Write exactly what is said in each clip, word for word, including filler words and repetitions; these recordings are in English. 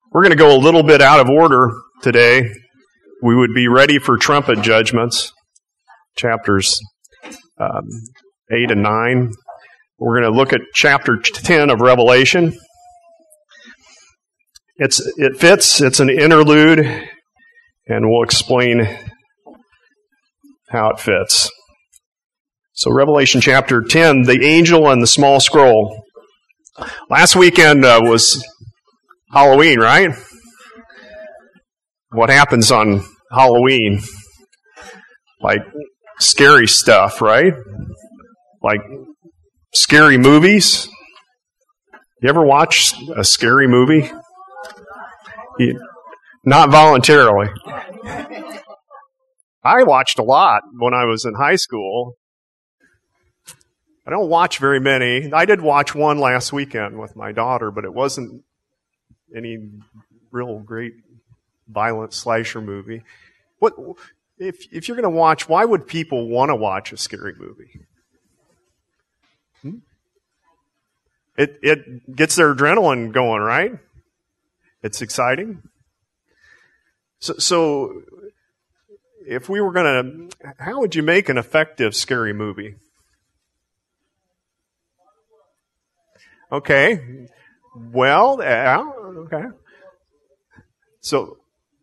We're going to go a little bit out of order today. We would be ready for trumpet judgments, chapters um, eight and nine. We're going to look at chapter ten of Revelation. It's it fits. It's an interlude, and we'll explain how it fits. So Revelation chapter ten, the angel and the small scroll. Last weekend uh, was Halloween, right? What happens on Halloween? Like scary stuff, right? Like scary movies. You ever watch a scary movie? You, not voluntarily. I watched a lot when I was in high school. I don't watch very many. I did watch one last weekend with my daughter, but it wasn't any real great violent slasher movie. What if if you're going to watch? Why would people want to watch a scary movie? Hmm? It it gets their adrenaline going, right? It's exciting. So so if we were going to, how would you make an effective scary movie? Okay. Well, yeah, okay. So,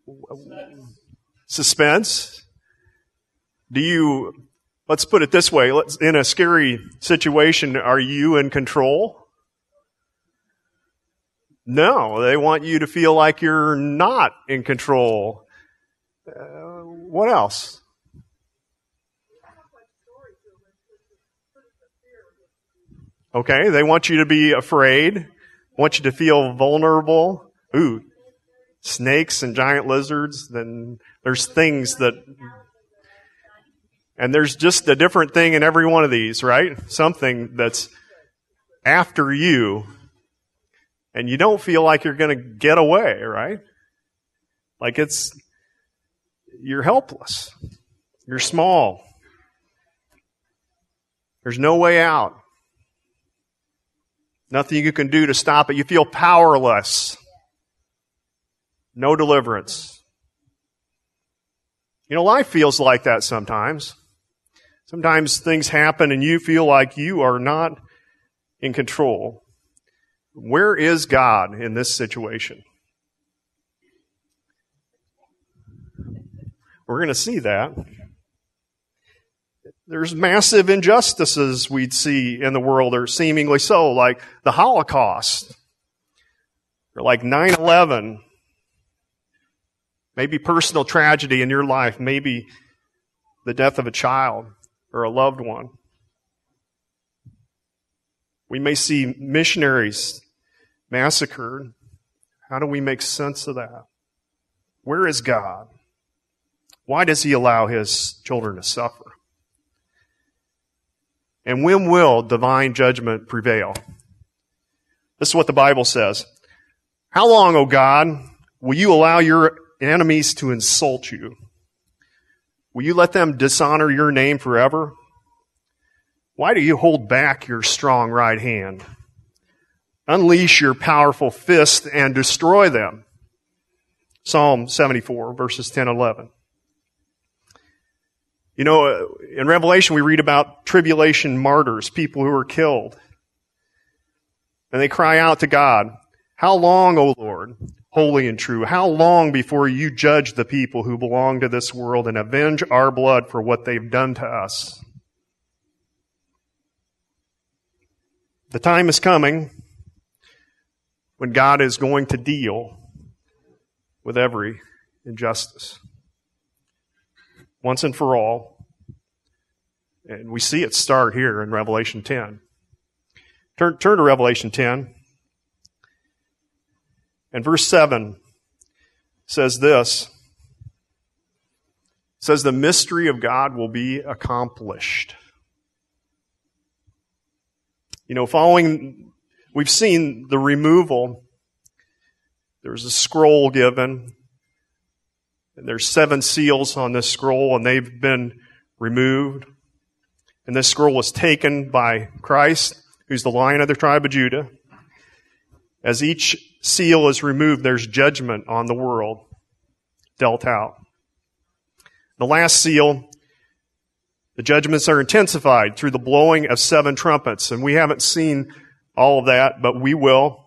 suspense. Do you, let's put it this way, let's, in a scary situation, are you in control? No, they want you to feel like you're not in control. Uh, what else? Okay, they want you to be afraid, want you to feel vulnerable. Ooh, snakes and giant lizards, then there's things that, and there's just a different thing in every one of these, right? Something that's after you, and you don't feel like you're going to get away, right? Like it's, you're helpless. You're small. There's no way out. Nothing you can do to stop it. You feel powerless. No deliverance. You know, life feels like that sometimes. Sometimes things happen and you feel like you are not in control. Where is God in this situation? We're going to see that. There's massive injustices we'd see in the world, or seemingly so, like the Holocaust, or like nine eleven, maybe personal tragedy in your life, maybe the death of a child or a loved one. We may see missionaries massacred. How do we make sense of that? Where is God? Why does He allow His children to suffer? And when will divine judgment prevail? This is what the Bible says. How long, O God, will you allow your enemies to insult you? Will you let them dishonor your name forever? Why do you hold back your strong right hand? Unleash your powerful fist and destroy them. Psalm seventy-four, verses ten and eleven. You know, in Revelation we read about tribulation martyrs, people who are killed. And they cry out to God, how long, O Lord, holy and true, how long before you judge the people who belong to this world and avenge our blood for what they've done to us? The time is coming when God is going to deal with every injustice. Once and for all. And we see it start here in Revelation ten. Turn, turn to Revelation ten. And verse seven says this. It says, the mystery of God will be accomplished. You know, following, we've seen the removal. There's a scroll given. And there's seven seals on this scroll, and they've been removed. And this scroll was taken by Christ, who's the Lion of the tribe of Judah. As each seal is removed, there's judgment on the world dealt out. The last seal, the judgments are intensified through the blowing of seven trumpets. And we haven't seen all of that, but we will.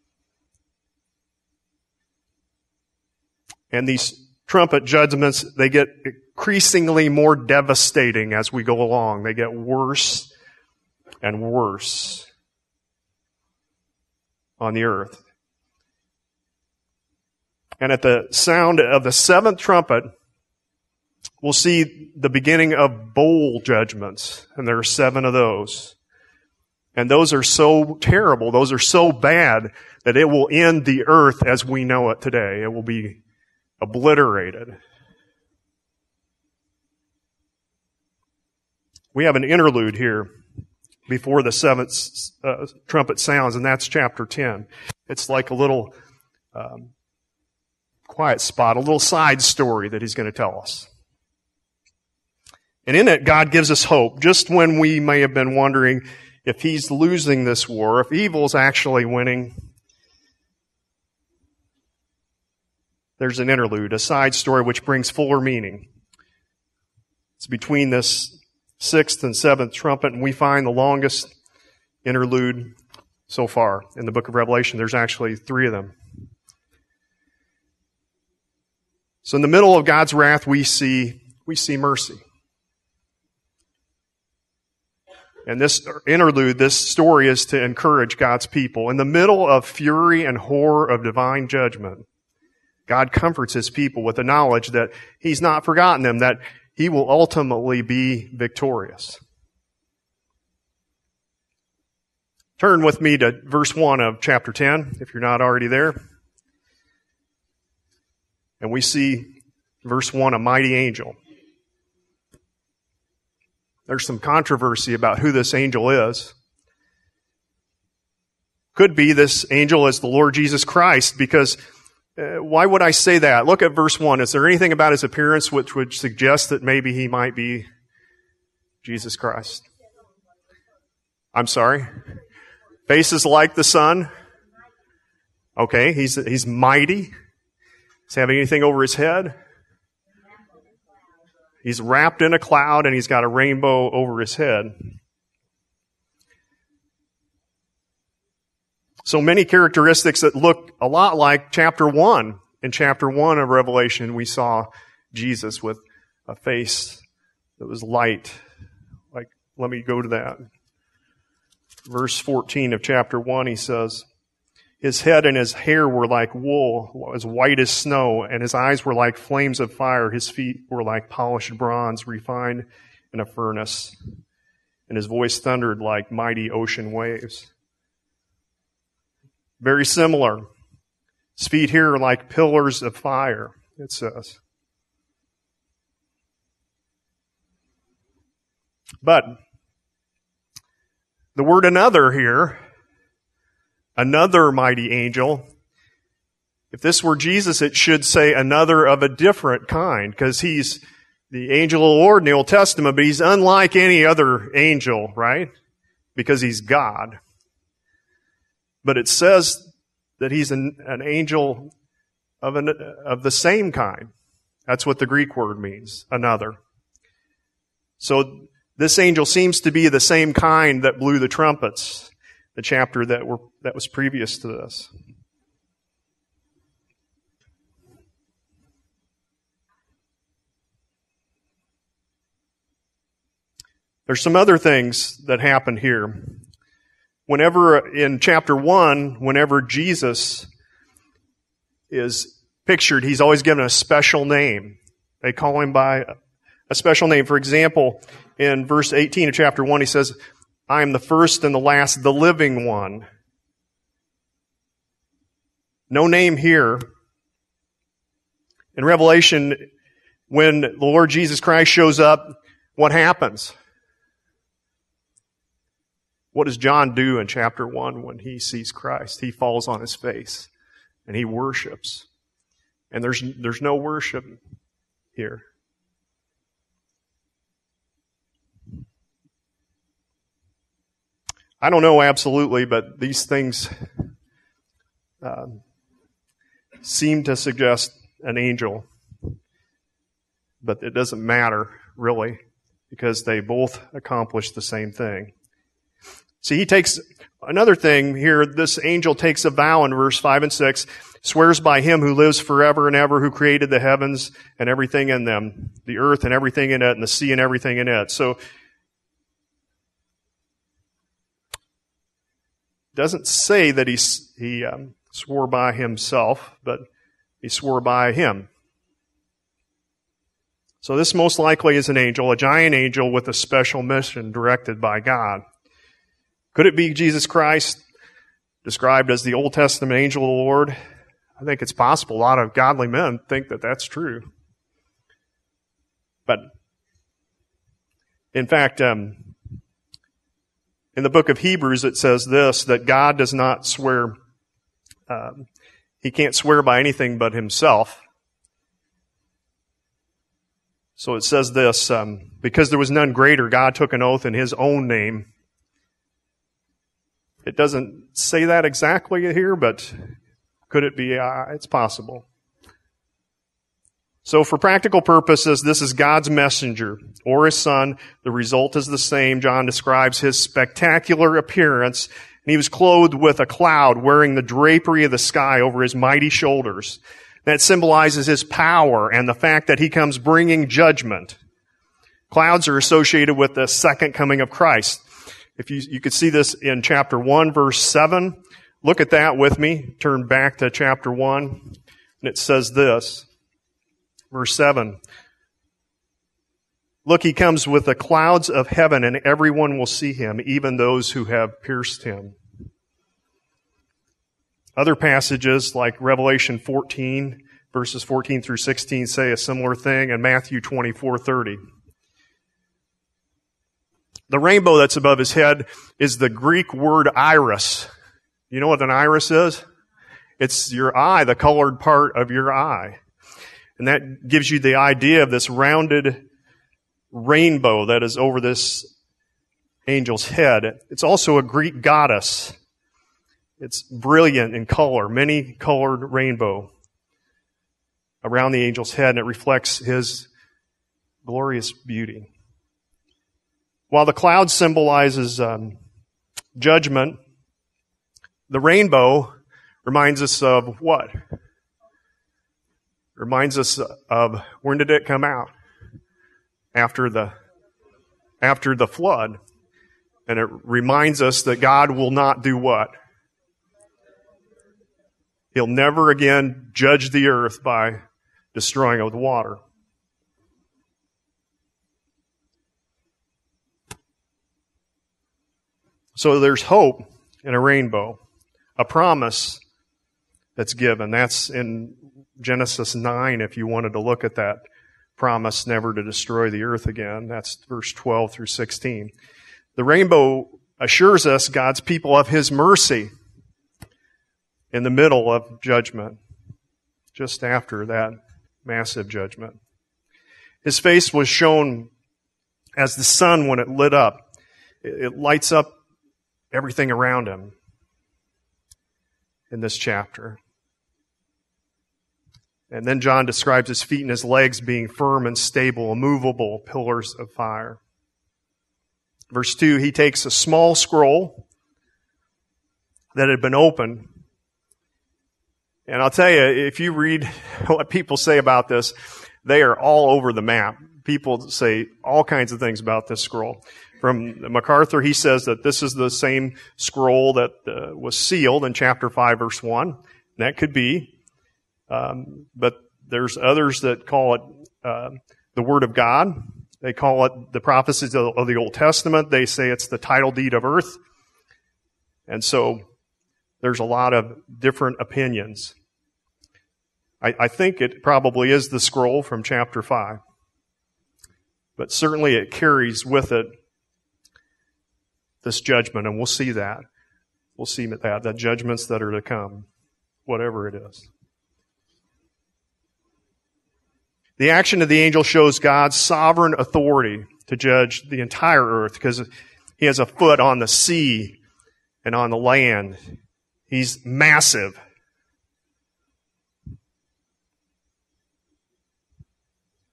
And these trumpet judgments, they get increasingly more devastating as we go along. They get worse and worse on the earth. And at the sound of the seventh trumpet, we'll see the beginning of bowl judgments. And there are seven of those. And those are so terrible, those are so bad, that it will end the earth as we know it today. It will be obliterated. We have an interlude here before the seventh uh, trumpet sounds, and that's chapter ten. It's like a little um, quiet spot, a little side story that he's going to tell us. And in it, God gives us hope, just when we may have been wondering if he's losing this war, if evil's actually winning. There's an interlude, a side story which brings fuller meaning. It's between this sixth and seventh trumpet, and we find the longest interlude so far in the book of Revelation. There's actually three of them. So in the middle of God's wrath, we see, we see mercy. And this interlude, this story is to encourage God's people. In the middle of fury and horror of divine judgment, God comforts his people with the knowledge that he's not forgotten them, that he will ultimately be victorious. Turn with me to verse one of chapter ten, if you're not already there. And we see, verse one, a mighty angel. There's some controversy about who this angel is. Could be this angel is the Lord Jesus Christ, because uh, why would I say that? Look at verse one. Is there anything about his appearance which would suggest that maybe he might be Jesus Christ? I'm sorry? Faces like the sun? Okay, he's, he's mighty. Does he have anything over his head? He's wrapped in a cloud and he's got a rainbow over his head. So many characteristics that look a lot like chapter one. In chapter one of Revelation, we saw Jesus with a face that was light. Like, let me go to that. Verse fourteen of chapter one, he says, his head and his hair were like wool, as white as snow, and his eyes were like flames of fire. His feet were like polished bronze, refined in a furnace, and his voice thundered like mighty ocean waves. Very similar. His feet here are like pillars of fire, it says. But the word another here, another mighty angel, if this were Jesus, it should say another of a different kind, because he's the angel of the Lord in the Old Testament, but he's unlike any other angel, right? Because he's God. But it says that he's an, an angel of, an, of the same kind. That's what the Greek word means, another. So this angel seems to be the same kind that blew the trumpets, the chapter that were that was previous to this. There's some other things that happen here. Whenever in chapter one, whenever Jesus is pictured, he's always given a special name. They call him by a special name. For example, in verse eighteen of chapter one, he says, I am the first and the last, the living one. No name here. In Revelation, when the Lord Jesus Christ shows up, what happens? What does John do in chapter one when he sees Christ? He falls on his face and he worships. And there's, there's no worship here. I don't know absolutely, but these things uh, seem to suggest an angel, but it doesn't matter, really, because they both accomplish the same thing. See, he takes another thing here. This angel takes a vow in verse five and six, swears by him who lives forever and ever, who created the heavens and everything in them, the earth and everything in it, and the sea and everything in it. So, doesn't say that he, he um, swore by himself, but he swore by him. So this most likely is an angel, a giant angel with a special mission directed by God. Could it be Jesus Christ, described as the Old Testament angel of the Lord? I think it's possible. A lot of godly men think that that's true. But, in fact, um, in the book of Hebrews it says this, that God does not swear, um, he can't swear by anything but himself. So it says this, um, because there was none greater, God took an oath in his own name. It doesn't say that exactly here, but could it be? Uh, it's possible. So for practical purposes, this is God's messenger or his son. The result is the same. John describes his spectacular appearance, and he was clothed with a cloud, wearing the drapery of the sky over his mighty shoulders. That symbolizes his power and the fact that he comes bringing judgment. Clouds are associated with the second coming of Christ. If you, you could see this in chapter one, verse seven. Look at that with me. Turn back to chapter one. And it says this, verse seven. Look, he comes with the clouds of heaven, and everyone will see him, even those who have pierced him. Other passages like Revelation fourteen, verses fourteen through sixteen say a similar thing, and Matthew twenty-four thirty. The rainbow that's above his head is the Greek word iris. You know what an iris is? It's your eye, the colored part of your eye. And that gives you the idea of this rounded rainbow that is over this angel's head. It's also a Greek goddess. It's brilliant in color, many-colored rainbow around the angel's head, and it reflects his glorious beauty. While the cloud symbolizes um, judgment, the rainbow reminds us of what? Reminds us of when did it come out? After the after the flood. And it reminds us that God will not do what? He'll never again judge the earth by destroying it with water. So there's hope in a rainbow, a promise that's given. That's in Genesis nine, if you wanted to look at that promise never to destroy the earth again. That's verse twelve through sixteen. The rainbow assures us God's people of his mercy in the middle of judgment, just after that massive judgment. His face was shown as the sun when it lit up. It lights up everything around him in this chapter. And then John describes his feet and his legs being firm and stable, immovable pillars of fire. Verse two, he takes a small scroll that had been opened. And I'll tell you, if you read what people say about this, they are all over the map. People say all kinds of things about this scroll. From MacArthur, he says that this is the same scroll that uh, was sealed in chapter five, verse one. And that could be. Um, but there's others that call it uh, the Word of God. They call it the prophecies of, of the Old Testament. They say it's the title deed of earth. And so there's a lot of different opinions. I, I think it probably is the scroll from chapter five. But certainly it carries with it this judgment, and we'll see that. We'll see that, the judgments that are to come, whatever it is. The action of the angel shows God's sovereign authority to judge the entire earth because he has a foot on the sea and on the land. He's massive.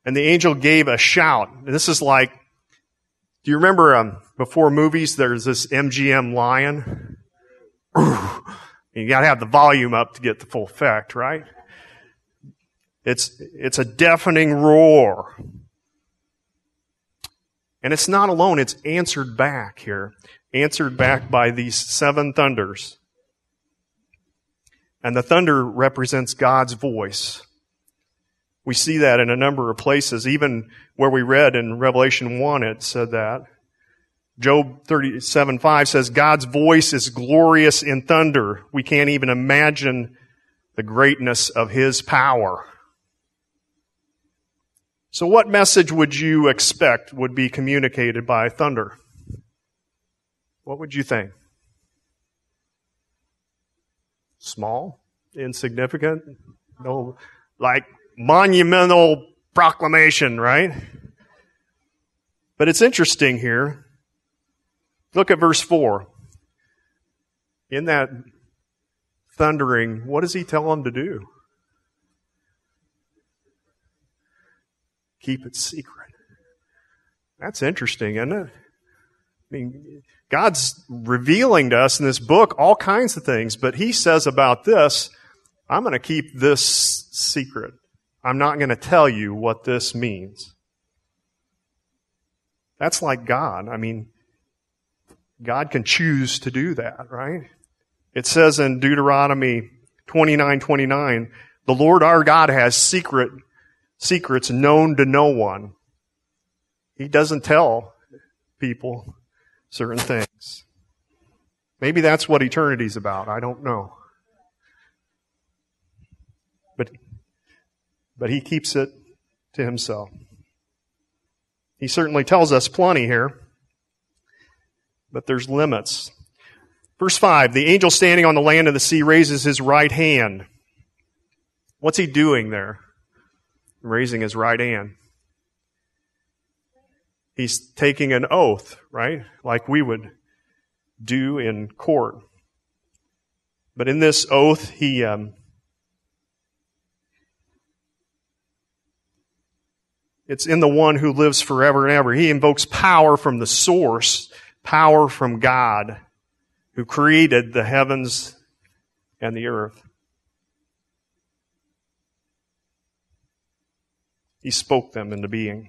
And the angel gave a shout. This is like, do you remember um, before movies, there's this M G M lion? You got to have the volume up to get the full effect, right? It's, it's a deafening roar. And it's not alone, it's answered back here. Answered back by these seven thunders. And the thunder represents God's voice. We see that in a number of places. Even where we read in Revelation one, it said that. Job thirty-seven five says, God's voice is glorious in thunder. We can't even imagine the greatness of His power. So what message would you expect would be communicated by thunder? What would you think? Small? Insignificant? No, like monumental proclamation, right? But it's interesting here. Look at verse four. In that thundering, what does he tell them to do? Keep it secret. That's interesting, isn't it? I mean, God's revealing to us in this book all kinds of things, but He says about this, I'm going to keep this secret. I'm not going to tell you what this means. That's like God. I mean, God can choose to do that, right? It says in Deuteronomy twenty-nine twenty-nine, the Lord our God has secret secrets known to no one. He doesn't tell people certain things. Maybe that's what eternity's about. I don't know. But, but He keeps it to Himself. He certainly tells us plenty here, but there's limits. Verse five, the angel standing on the land of the sea raises his right hand. What's he doing there? Raising his right hand. He's taking an oath, right? Like we would do in court. But in this oath, he um, it's in the one who lives forever and ever. He invokes power from the source, power from God, who created the heavens and the earth. He spoke them into being.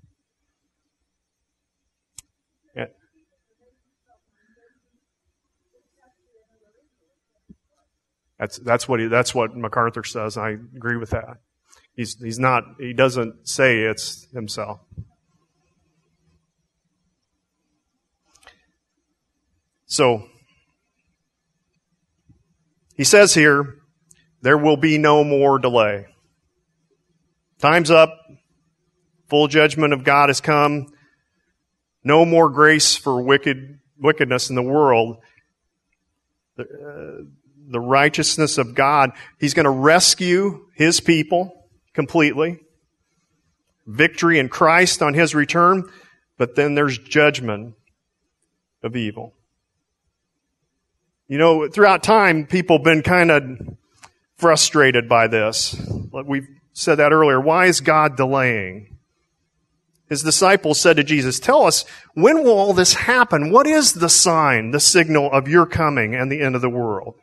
Yeah. That's that's what he, that's what MacArthur says. I agree with that. He's he's not he doesn't say it's himself. So he says here, there will be no more delay. Time's up. Full judgment of God has come. No more grace for wicked wickedness in the world. The, uh, the righteousness of God. He's going to rescue His people completely. Victory in Christ on His return. But then there's judgment of evil. You know, throughout time, people have been kind of frustrated by this. We've said that earlier. Why is God delaying? His disciples said to Jesus, tell us, when will all this happen? What is the sign, the signal of your coming and the end of the world?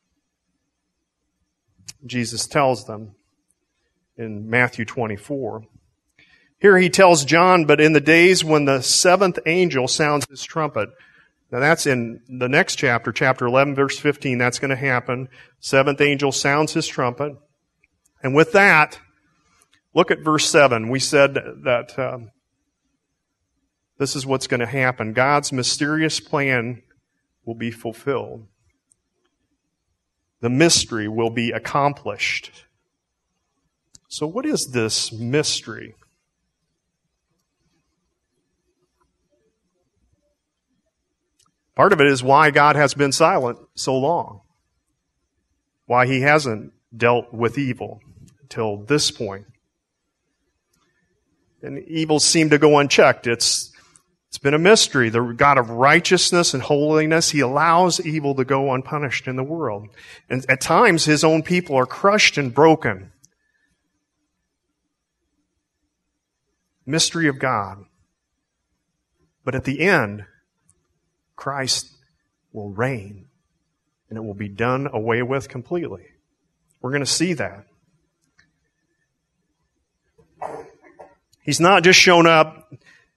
Jesus tells them in Matthew twenty-four. Here he tells John, but in the days when the seventh angel sounds his trumpet. Now that's in the next chapter, chapter eleven, verse fifteen. That's going to happen. Seventh angel sounds his trumpet. And with that, look at verse seven. We said that um, this is what's going to happen. God's mysterious plan will be fulfilled. The mystery will be accomplished. So what is this mystery? Part of it is why God has been silent so long. Why He hasn't dealt with evil till this point. And evil seemed to go unchecked. It's, it's been a mystery. The God of righteousness and holiness, He allows evil to go unpunished in the world. And at times, His own people are crushed and broken. mystery of God. But at the end, Christ will reign, and it will be done away with completely. We're going to see that. He's not just shown up.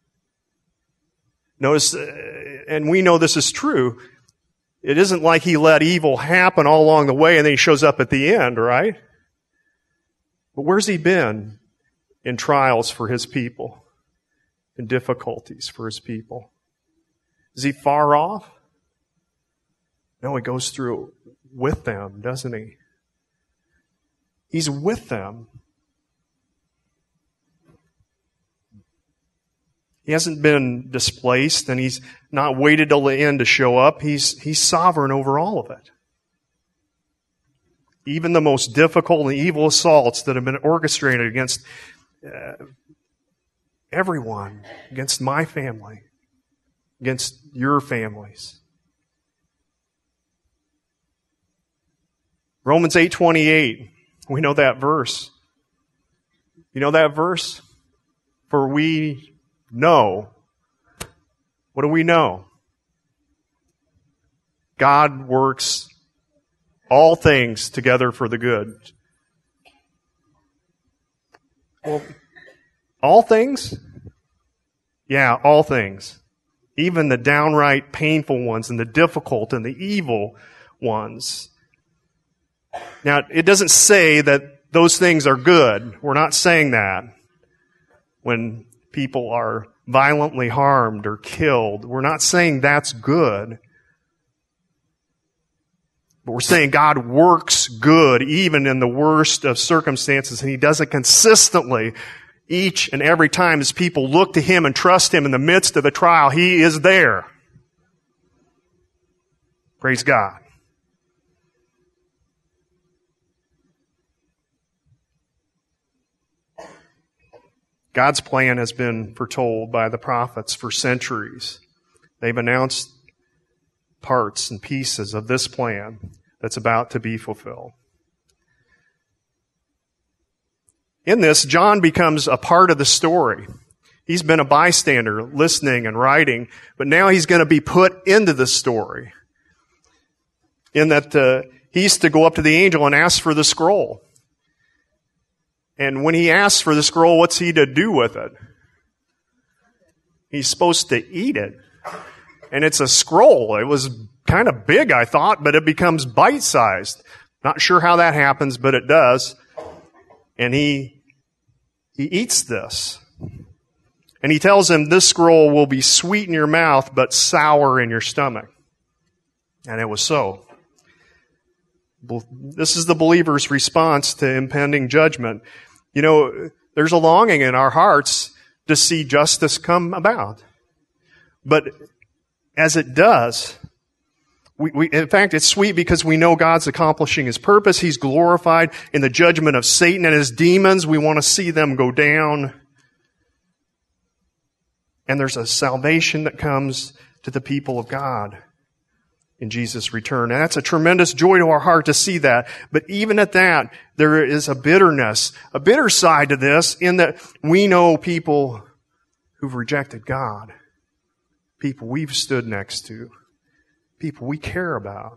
Notice, uh, and we know this is true, it isn't like he let evil happen all along the way and then he shows up at the end, right? But where's he been in trials for his people, in difficulties for his people? Is he far off? No, he goes through with them, doesn't he? He's with them. He hasn't been displaced, and he's not waited till the end to show up. He's, he's sovereign over all of it. Even the most difficult and evil assaults that have been orchestrated against uh, everyone, against my family, against your families. Romans eight twenty-eight, we know that verse. You know that verse? For we know. What do we know? God works all things together for the good. Well, all things? Yeah, all things. Even the downright painful ones and the difficult and the evil ones. Now, it doesn't say that those things are good. We're not saying that. When people are violently harmed or killed, we're not saying that's good. But we're saying God works good even in the worst of circumstances, and He does it consistently each and every time as people look to Him and trust Him in the midst of the trial. He is there. Praise God. God's plan has been foretold by the prophets for centuries. They've announced parts and pieces of this plan that's about to be fulfilled. In this, John becomes a part of the story. He's been a bystander, listening and writing, but now he's going to be put into the story. In that uh, he's to go up to the angel and ask for the scroll. And when he asks for the scroll, what's he to do with it? He's supposed to eat it. And it's a scroll. It was kind of big, I thought, but it becomes bite-sized. Not sure how that happens, but it does. And he, he eats this. And he tells him, this scroll will be sweet in your mouth, but sour in your stomach. And it was so. This is the believer's response to impending judgment. You know, there's a longing in our hearts to see justice come about. But as it does, we, we, in fact, it's sweet because we know God's accomplishing His purpose. He's glorified in the judgment of Satan and his demons. We want to see them go down. And there's a salvation that comes to the people of God in Jesus' return. And that's a tremendous joy to our heart to see that. But even at that, there is a bitterness, a bitter side to this, in that we know people who've rejected God, people we've stood next to, people we care about.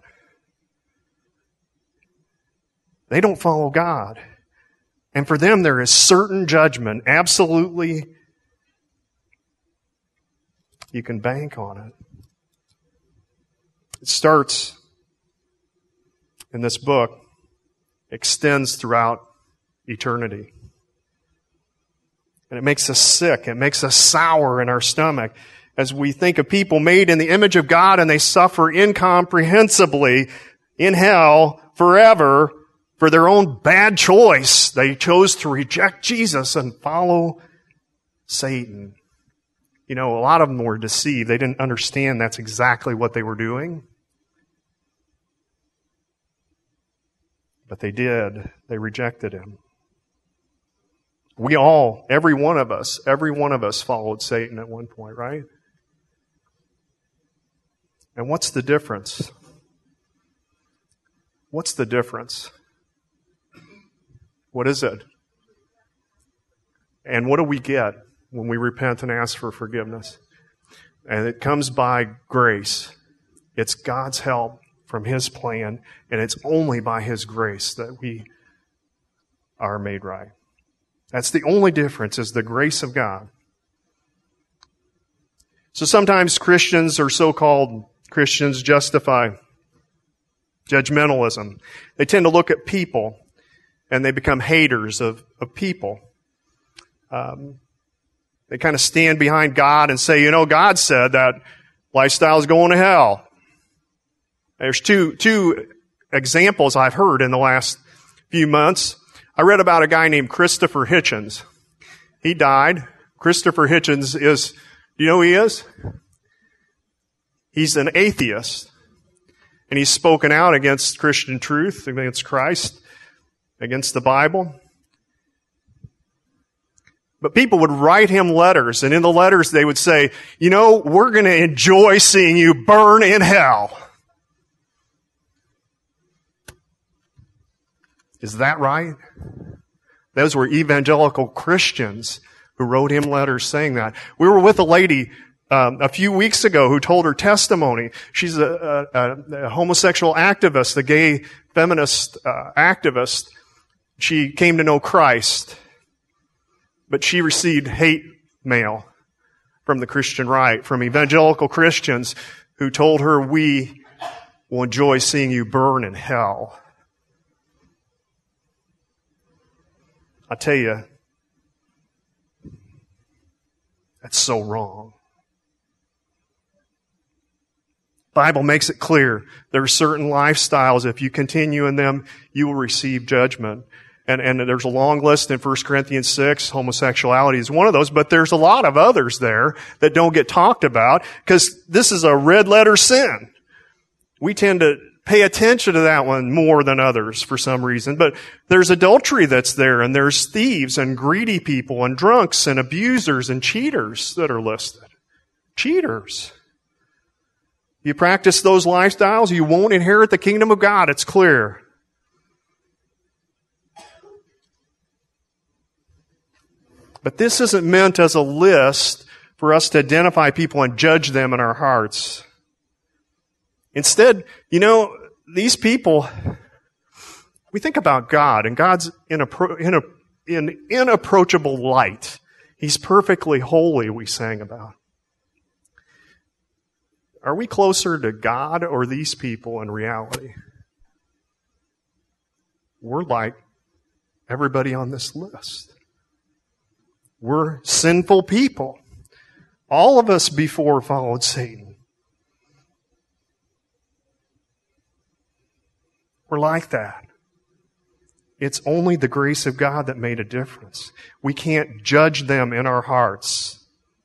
They don't follow God. And for them, there is certain judgment. Absolutely, you can bank on it. It starts in this book, extends throughout eternity. And it makes us sick. It makes us sour in our stomach as we think of people made in the image of God and they suffer incomprehensibly in hell forever for their own bad choice. They chose to reject Jesus and follow Satan. You know, a lot of them were deceived. They didn't understand that's exactly what they were doing. But they did. They rejected Him. We all, every one of us, every one of us followed Satan at one point, right? And what's the difference? What's the difference? What is it? And what do we get? when we repent and ask for forgiveness. And it comes by grace. It's God's help from His plan, and it's only by His grace that we are made right. That's the only difference, is the grace of God. So sometimes Christians, or so-called Christians, justify judgmentalism. They tend to look at people, and they become haters of, of people. Um, they kind of stand behind God and say, you know, God said that lifestyle is going to hell. There's two, two examples I've heard in the last few months. I read about a guy named Christopher Hitchens. He died. Christopher Hitchens is, do you know who he is? He's an atheist. And he's spoken out against Christian truth, against Christ, against the Bible. But people would write him letters, and in the letters they would say, you know, we're going to enjoy seeing you burn in hell. Is that right? Those were evangelical Christians who wrote him letters saying that. We were with a lady um, a few weeks ago who told her testimony. She's a, a, a homosexual activist, a gay feminist uh, activist. She came to know Christ, but she received hate mail from the Christian right, from evangelical Christians who told her, we will enjoy seeing you burn in hell. I tell you, that's so wrong. The Bible makes it clear there are certain lifestyles, if you continue in them, you will receive judgment. And, and there's a long list in First Corinthians six. Homosexuality is one of those, but there's a lot of others there that don't get talked about because this is a red letter sin. We tend to pay attention to that one more than others for some reason. But there's adultery that's there, and there's thieves and greedy people and drunks and abusers and cheaters that are listed. Cheaters. You practice those lifestyles, you won't inherit the kingdom of God. It's clear. But this isn't meant as a list for us to identify people and judge them in our hearts. Instead, you know, these people, we think about God, and God's in a, in a in inapproachable light. He's perfectly holy, we sang about. Are we closer to God or these people in reality? We're like everybody on this list. We're sinful people. All of us before followed Satan. We're like that. It's only the grace of God that made a difference. We can't judge them in our hearts.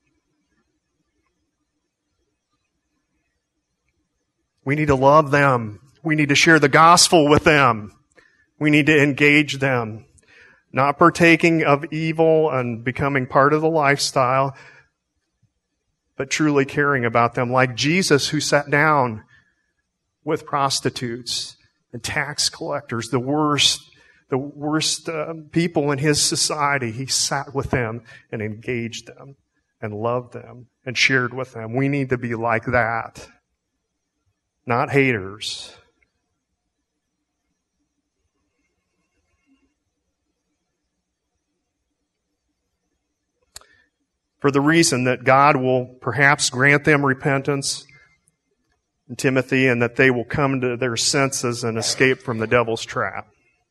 We need to love them. We need to share the gospel with them. We need to engage them. Not partaking of evil and becoming part of the lifestyle, but truly caring about them, like Jesus, who sat down with prostitutes and tax collectors, the worst, the worst uh, people in his society. He sat with them and engaged them and loved them and shared with them. We need to be like that, not haters. For the reason that God will perhaps grant them repentance in Timothy, and that they will come to their senses and escape from the devil's trap.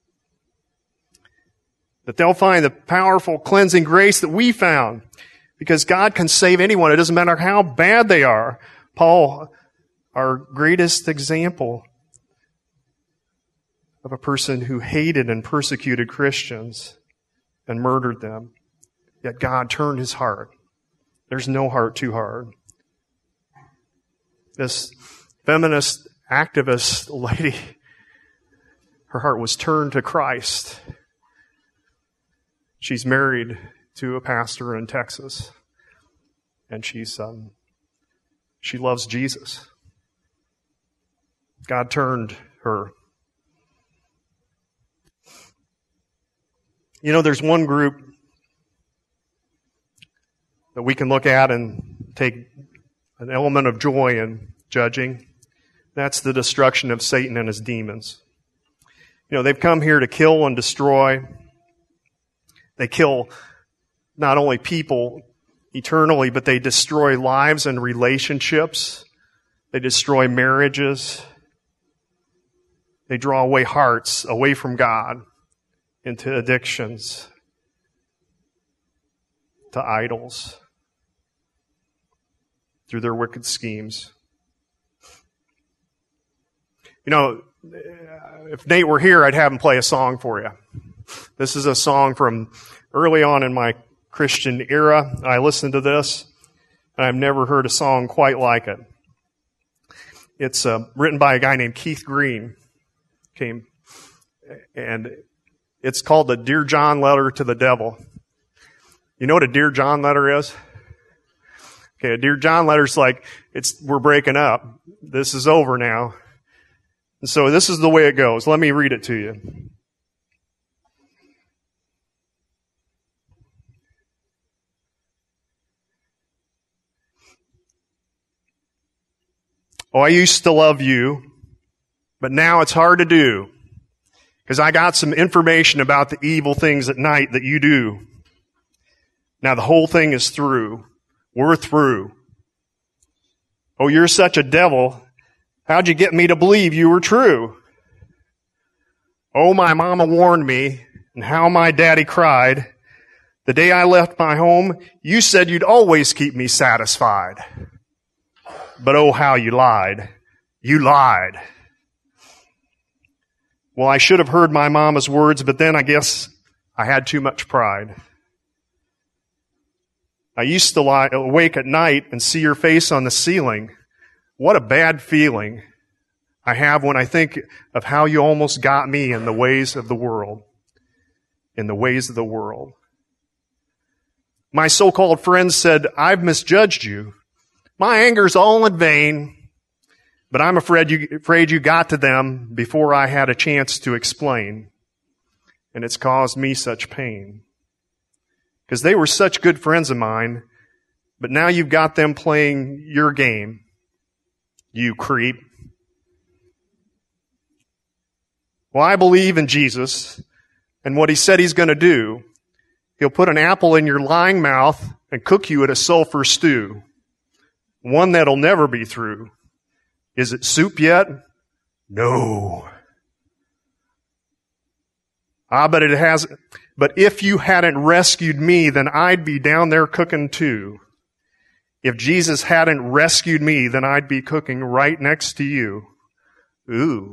That they'll find the powerful cleansing grace that we found. Because God can save anyone. It doesn't matter how bad they are. Paul, our greatest example of a person who hated and persecuted Christians and murdered them. Yet God turned his heart. There's no heart too hard. This feminist activist lady, her heart was turned to Christ. She's married to a pastor in Texas, and she's um, she loves Jesus. God turned her. You know, there's one group that we can look at and take an element of joy in judging. That's the destruction of Satan and his demons. You know, they've come here to kill and destroy. They kill not only people eternally, but they destroy lives and relationships. They destroy marriages. They draw away hearts away from God into addictions, to idols, through their wicked schemes. You know, if Nate were here, I'd have him play a song for you. This is a song from early on in my Christian era. I listened to this, and I've never heard a song quite like it. It's uh, written by a guy named Keith Green. Came, and it's called the Dear John Letter to the Devil. You know what a Dear John letter is? Okay, a Dear John letter's like, it's we're breaking up. This is over now. And so this is the way it goes. Let me read it to you. Oh, I used to love you, but now it's hard to do because I got some information about the evil things at night that you do. Now the whole thing is through. We're through. Oh, you're such a devil. How'd you get me to believe you were true? Oh, my mama warned me, and how my daddy cried. The day I left my home, you said you'd always keep me satisfied. But oh, how you lied. You lied. Well, I should have heard my mama's words, but then I guess I had too much pride. I used to lie awake at night and see your face on the ceiling. What a bad feeling I have when I think of how you almost got me in the ways of the world. In the ways of the world. My so-called friends said, I've misjudged you. My anger's all in vain, but I'm afraid you, afraid you got to them before I had a chance to explain. And it's caused me such pain. Because they were such good friends of mine, but now you've got them playing your game. You creep. Well, I believe in Jesus and what he said he's going to do. He'll put an apple in your lying mouth and cook you at a sulfur stew. One that'll never be through. Is it soup yet? No. Ah, but it has, but if you hadn't rescued me, then I'd be down there cooking too. If Jesus hadn't rescued me, then I'd be cooking right next to you. Ooh.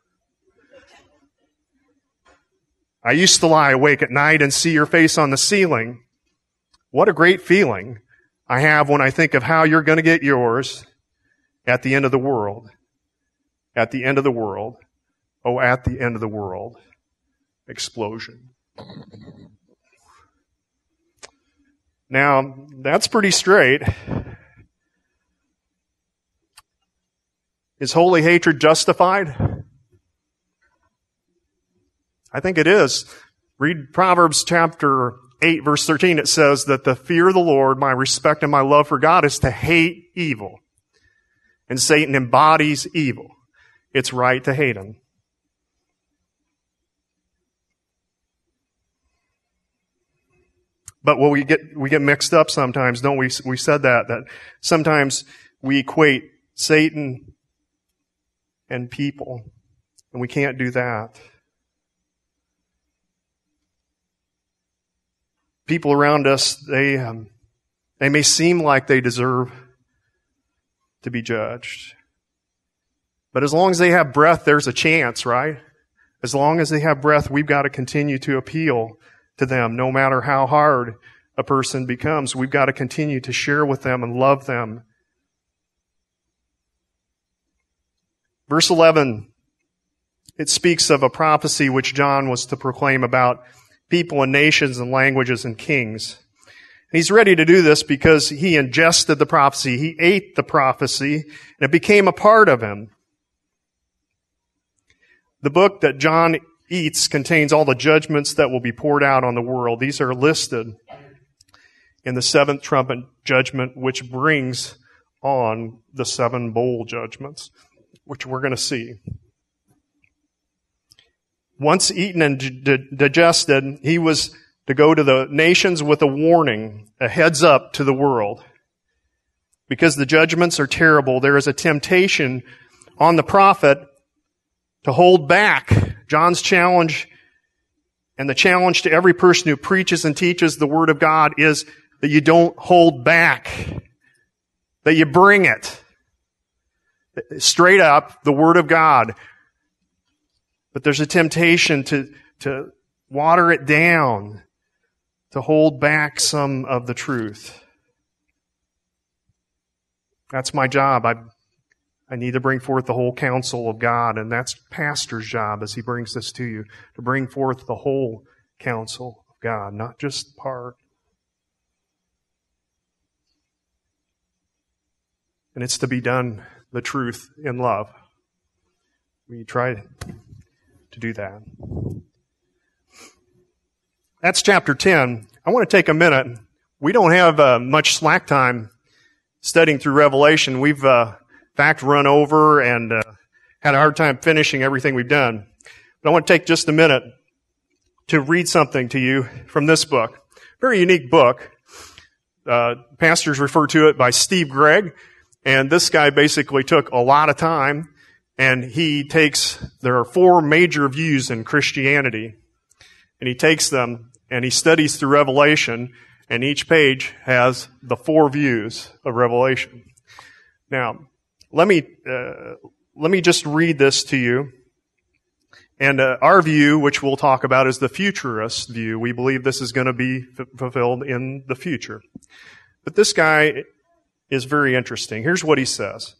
I used to lie awake at night and see your face on the ceiling. What a great feeling I have when I think of how you're going to get yours at the end of the world. At the end of the world. Oh, at the end of the world. Explosion. Now, that's pretty straight. Is holy hatred justified? I think it is. Read Proverbs chapter eight, verse thirteen. It says that the fear of the Lord, my respect and my love for God, is to hate evil. And Satan embodies evil. It's right to hate him. But what we get, we get mixed up sometimes, don't we? We said that, that sometimes we equate Satan and people, and we can't do that. People around us, they, um, they may seem like they deserve to be judged. But as long as they have breath, there's a chance, right? As long as they have breath, we've got to continue to appeal to them, no matter how hard a person becomes. We've got to continue to share with them and love them. Verse eleven, it speaks of a prophecy which John was to proclaim about people and nations and languages and kings. And he's ready to do this because he ingested the prophecy. He ate the prophecy, and it became a part of him. The book that John eats contains all the judgments that will be poured out on the world. These are listed in the seventh trumpet judgment, which brings on the seven bowl judgments, which we're going to see. Once eaten and d- digested, he was to go to the nations with a warning, a heads up to the world. Because the judgments are terrible, there is a temptation on the prophet to hold back. John's challenge and the challenge to every person who preaches and teaches the Word of God is that you don't hold back, that you bring it. Straight up, the Word of God. But there's a temptation to, to water it down, to hold back some of the truth. That's my job. I, I need to bring forth the whole counsel of God, and that's pastor's job as he brings this to you, to bring forth the whole counsel of God, not just part. And it's to be done, the truth, in love. We try to do that. That's chapter ten. I want to take a minute. We don't have uh, much slack time studying through Revelation. We've, uh, in fact, run over and uh, had a hard time finishing everything we've done. But I want to take just a minute to read something to you from this book. Very unique book. Uh, pastors refer to it by Steve Gregg. And this guy basically took a lot of time, and he takes, there are four major views in Christianity, and he takes them and he studies through Revelation, and each page has the four views of Revelation. Now, let me uh, let me just read this to you. And uh, our view, which we'll talk about, is the futurist view. We believe this is going to be f- fulfilled in the future. But this guy is very interesting. Here's what he says.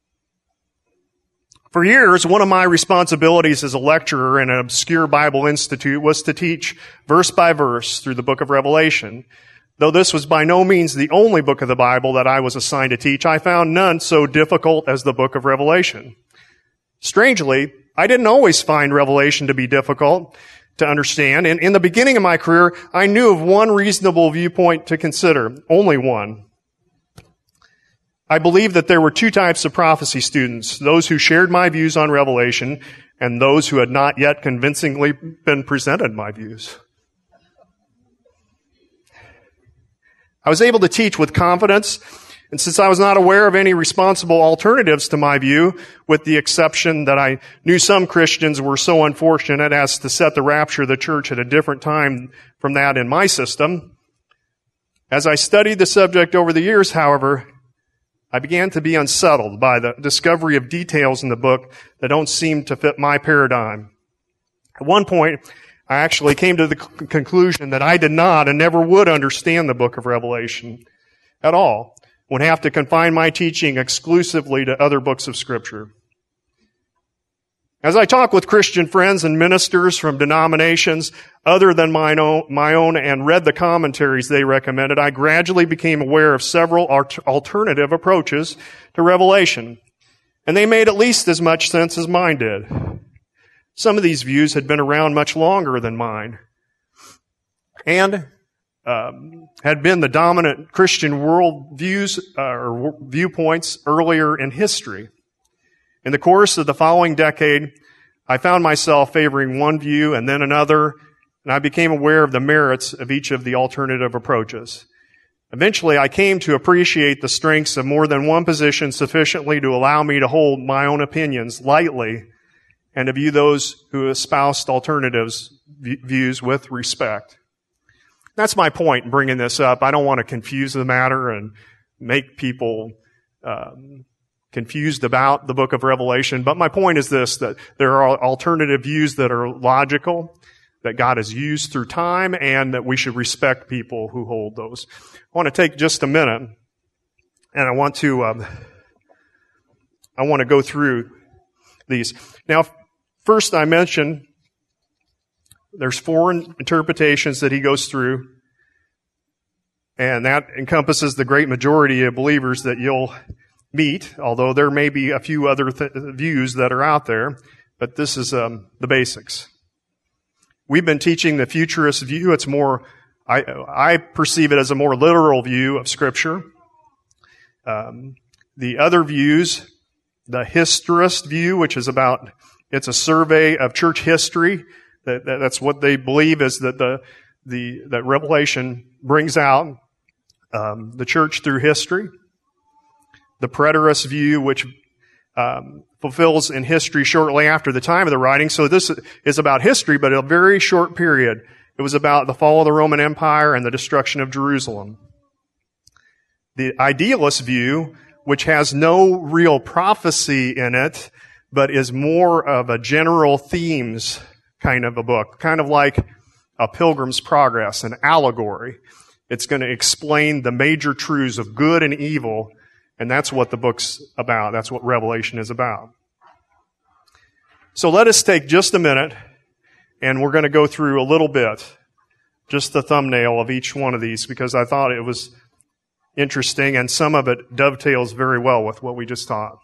For years, one of my responsibilities as a lecturer in an obscure Bible institute was to teach verse by verse through the book of Revelation. Though this was by no means the only book of the Bible that I was assigned to teach, I found none so difficult as the book of Revelation. Strangely, I didn't always find Revelation to be difficult to understand. And in the beginning of my career, I knew of one reasonable viewpoint to consider. Only one. I believe that there were two types of prophecy students, those who shared my views on Revelation and those who had not yet convincingly been presented my views. I was able to teach with confidence, and since I was not aware of any responsible alternatives to my view, with the exception that I knew some Christians were so unfortunate as to set the rapture of the church at a different time from that in my system, as I studied the subject over the years, however, I began to be unsettled by the discovery of details in the book that don't seem to fit my paradigm. At one point, I actually came to the c- conclusion that I did not and never would understand the book of Revelation at all, would have to confine my teaching exclusively to other books of Scripture. As I talk with Christian friends and ministers from denominations other than my own, my own and read the commentaries they recommended, I gradually became aware of several alternative approaches to Revelation. And they made at least as much sense as mine did. Some of these views had been around much longer than mine and um, had been the dominant Christian world views uh, or viewpoints earlier in history. In the course of the following decade, I found myself favoring one view and then another, and I became aware of the merits of each of the alternative approaches. Eventually, I came to appreciate the strengths of more than one position sufficiently to allow me to hold my own opinions lightly and to view those who espoused alternatives views with respect. That's my point in bringing this up. I don't want to confuse the matter and make people um, confused about the book of Revelation, but my point is this, that there are alternative views that are logical, that God has used through time, and that we should respect people who hold those. I want to take just a minute, and I want to um, I want to go through these. Now, first I mentioned there's four interpretations that he goes through, and that encompasses the great majority of believers that you'll meet, although there may be a few other th- views that are out there, but this is um, the basics. We've been teaching the futurist view. It's more I, I perceive it as a more literal view of Scripture. Um, the other views, the historist view, which is about, it's a survey of church history. That, that, that's what they believe is that the, the, that Revelation brings out, um, the church through history. The preterist view, which, um, fulfills in history shortly after the time of the writing. So this is about history, but a very short period. It was about the fall of the Roman Empire and the destruction of Jerusalem. The idealist view, which has no real prophecy in it, but is more of a general themes kind of a book, kind of like a Pilgrim's Progress, an allegory. It's going to explain the major truths of good and evil, and that's what the book's about. That's what Revelation is about. So let us take just a minute, and we're going to go through a little bit, just the thumbnail of each one of these, because I thought it was interesting, and some of it dovetails very well with what we just taught.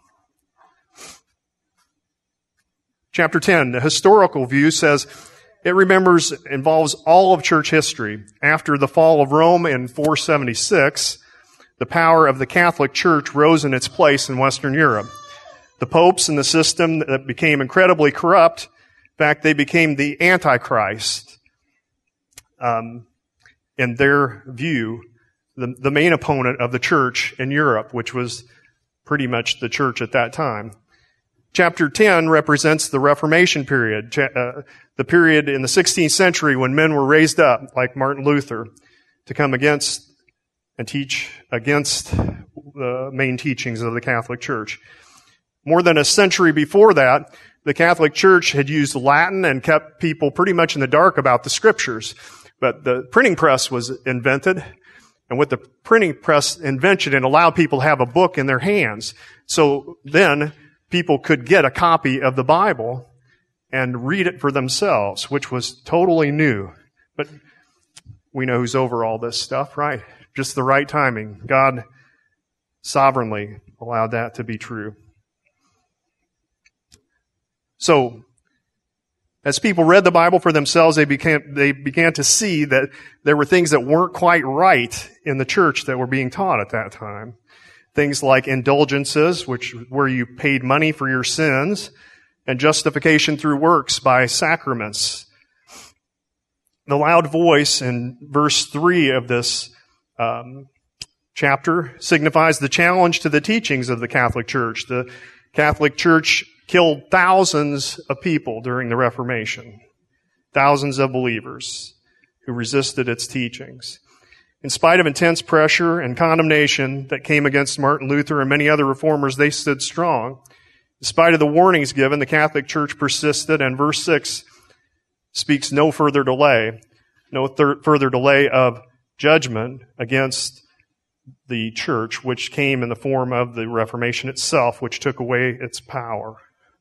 Chapter ten, the historical view says it remembers, involves all of church history. After the fall of Rome in four seventy-six, the power of the Catholic Church rose in its place in Western Europe. The popes and the system that became incredibly corrupt, in fact, they became the Antichrist. Um, in their view, the, the main opponent of the church in Europe, which was pretty much the church at that time. Chapter ten represents the Reformation period, uh, the period in the sixteenth century when men were raised up, like Martin Luther, to come against and teach against the main teachings of the Catholic Church. More than a century before that, the Catholic Church had used Latin and kept people pretty much in the dark about the Scriptures. But the printing press was invented, and with the printing press invention, it allowed people to have a book in their hands. So then people could get a copy of the Bible and read it for themselves, which was totally new. But we know who's over all this stuff, right? Just the right timing. God sovereignly allowed that to be true. So, as people read the Bible for themselves, they began, they began to see that there were things that weren't quite right in the church that were being taught at that time. Things like indulgences, which where you paid money for your sins, and justification through works by sacraments. The loud voice in verse three of this um, chapter signifies the challenge to the teachings of the Catholic Church. The Catholic Church killed thousands of people during the Reformation, thousands of believers who resisted its teachings. In spite of intense pressure and condemnation that came against Martin Luther and many other reformers, they stood strong. In spite of the warnings given, the Catholic Church persisted, and verse six speaks no further delay, no thir- further delay of judgment against the church, which came in the form of the Reformation itself, which took away its power.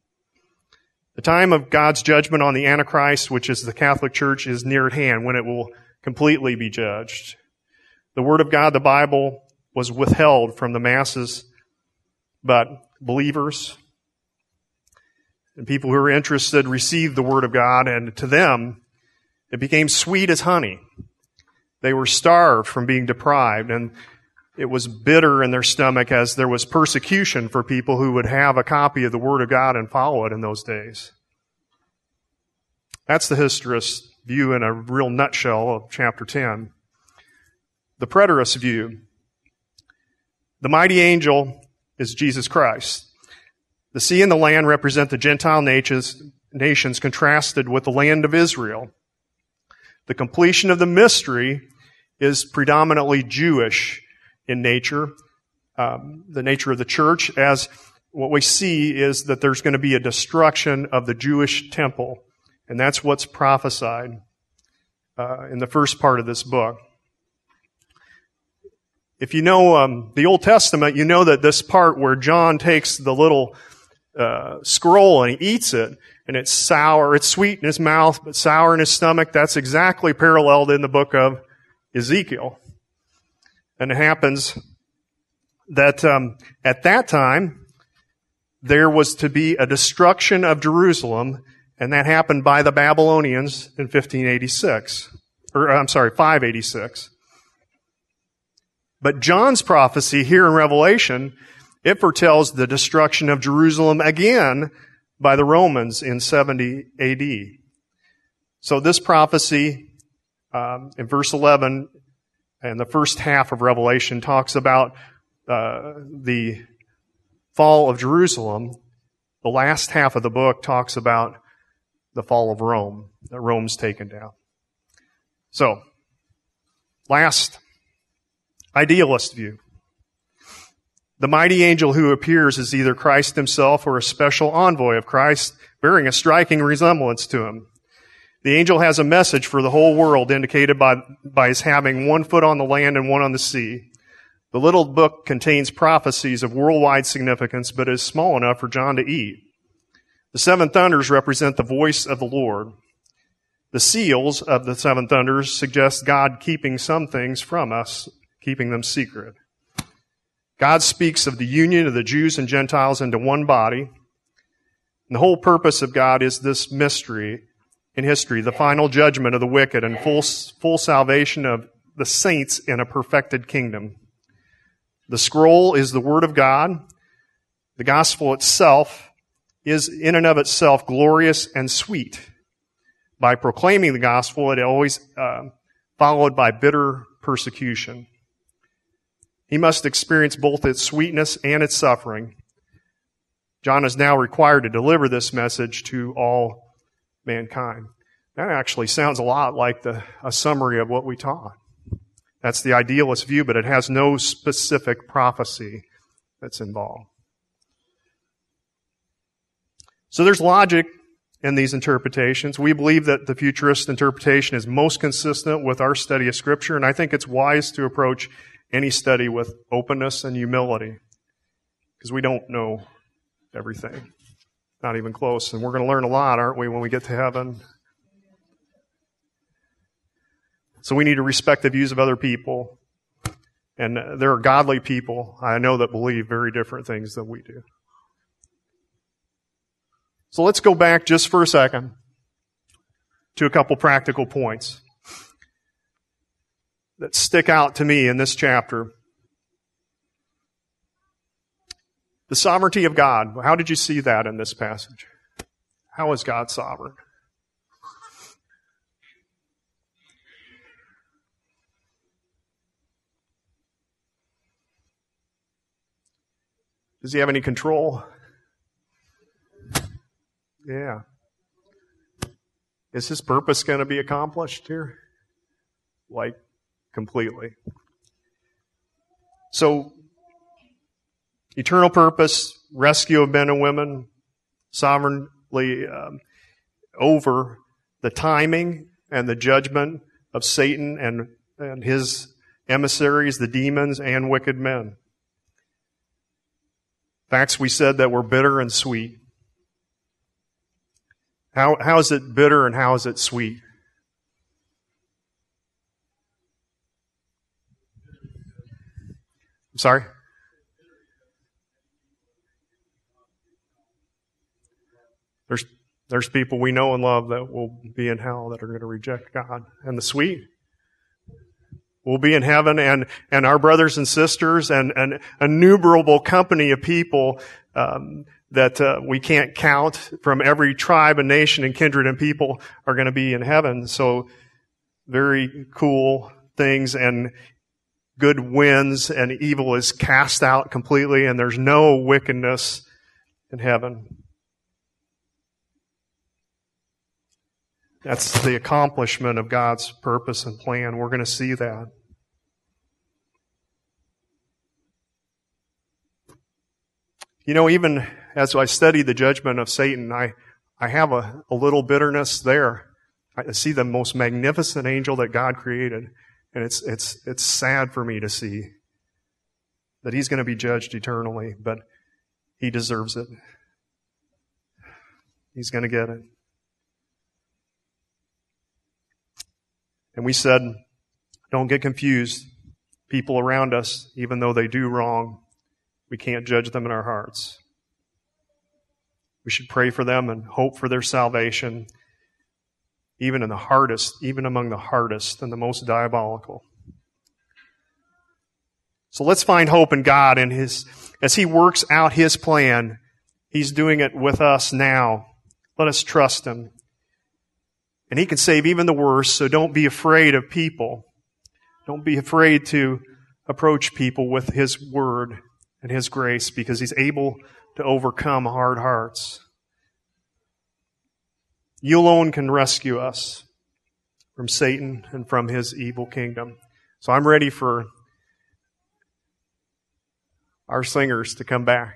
The time of God's judgment on the Antichrist, which is the Catholic Church, is near at hand when it will completely be judged. The Word of God, the Bible, was withheld from the masses, but believers and people who were interested received the Word of God, and to them, it became sweet as honey. They were starved from being deprived, and it was bitter in their stomach as there was persecution for people who would have a copy of the Word of God and follow it in those days. That's the historist view in a real nutshell of chapter ten. The preterist view. The mighty angel is Jesus Christ. The sea and the land represent the Gentile nations, nations contrasted with the land of Israel. The completion of the mystery is predominantly Jewish in nature, um, the nature of the church, as what we see is that there's going to be a destruction of the Jewish temple, and that's what's prophesied uh, in the first part of this book. If you know um, the Old Testament, you know that this part where John takes the little uh, scroll and he eats it, and it's sour, it's sweet in his mouth, but sour in his stomach, that's exactly paralleled in the book of Ezekiel. And it happens that um, at that time, there was to be a destruction of Jerusalem, and that happened by the Babylonians in fifteen eighty-six. or I'm sorry, five eighty-six. But John's prophecy here in Revelation, it foretells the destruction of Jerusalem again by the Romans in seventy A D. So this prophecy um, in verse eleven and the first half of Revelation talks about uh, the fall of Jerusalem. The last half of the book talks about the fall of Rome, that Rome's taken down. So, last idealist view. The mighty angel who appears is either Christ himself or a special envoy of Christ, bearing a striking resemblance to him. The angel has a message for the whole world, indicated by, by his having one foot on the land and one on the sea. The little book contains prophecies of worldwide significance, but is small enough for John to eat. The seven thunders represent the voice of the Lord. The seals of the seven thunders suggest God keeping some things from us, keeping them secret. God speaks of the union of the Jews and Gentiles into one body. And the whole purpose of God is this mystery in history, the final judgment of the wicked and full, full salvation of the saints in a perfected kingdom. The scroll is the Word of God. The gospel itself is in and of itself glorious and sweet. By proclaiming the gospel, it always uh, followed by bitter persecution. He must experience both its sweetness and its suffering. John is now required to deliver this message to all mankind. That actually sounds a lot like the, a summary of what we taught. That's the idealist view, but it has no specific prophecy that's involved. So there's logic in these interpretations. We believe that the futurist interpretation is most consistent with our study of Scripture, and I think it's wise to approach any study with openness and humility, because we don't know everything. Not even close. And we're going to learn a lot, aren't we, when we get to heaven? So we need to respect the views of other people. And there are godly people, I know, that believe very different things than we do. So let's go back just for a second to a couple practical points that stick out to me in this chapter. The sovereignty of God. How did you see that in this passage? How is God sovereign? Does he have any control? Yeah. Is his purpose going to be accomplished here? Like, completely. So, eternal purpose, rescue of men and women, sovereignly um, over the timing and the judgment of Satan and, and his emissaries, the demons and wicked men. Facts we said that were bitter and sweet. How, how is it bitter and how is it sweet? I'm sorry? There's, there's people we know and love that will be in hell that are going to reject God. And the sweet will be in heaven, and, and our brothers and sisters and an innumerable company of people um, that uh, we can't count from every tribe and nation and kindred and people are going to be in heaven. So very cool things, and good wins, and evil is cast out completely, and there's no wickedness in heaven. That's the accomplishment of God's purpose and plan. We're going to see that. You know, even as I study the judgment of Satan, I, I have a, a little bitterness there. I see the most magnificent angel that God created, and it's, it's, it's sad for me to see that he's going to be judged eternally, but he deserves it. He's going to get it. And we said, don't get confused. People around us, even though they do wrong, we can't judge them in our hearts. We should pray for them and hope for their salvation, even in the hardest, even among the hardest and the most diabolical. So let's find hope in God and His, as He works out His plan. He's doing it with us now. Let us trust Him. And He can save even the worst, so don't be afraid of people. Don't be afraid to approach people with His word and His grace, because He's able to overcome hard hearts. You alone can rescue us from Satan and from his evil kingdom. So I'm ready for our singers to come back.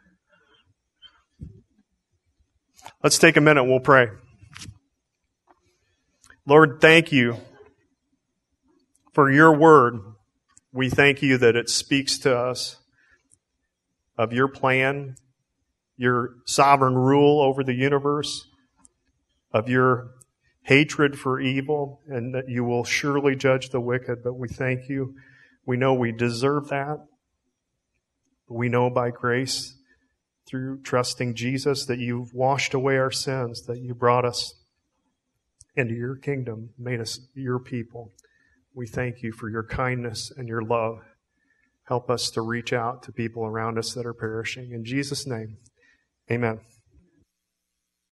Let's take a minute, we'll pray. Lord, thank You for Your word. We thank You that it speaks to us of Your plan, Your sovereign rule over the universe, of Your hatred for evil, and that You will surely judge the wicked. But we thank You. We know we deserve that. We know by grace, through trusting Jesus, that You've washed away our sins, that You brought us into Your kingdom, made us Your people. We thank You for Your kindness and Your love. Help us to reach out to people around us that are perishing. In Jesus' name, amen.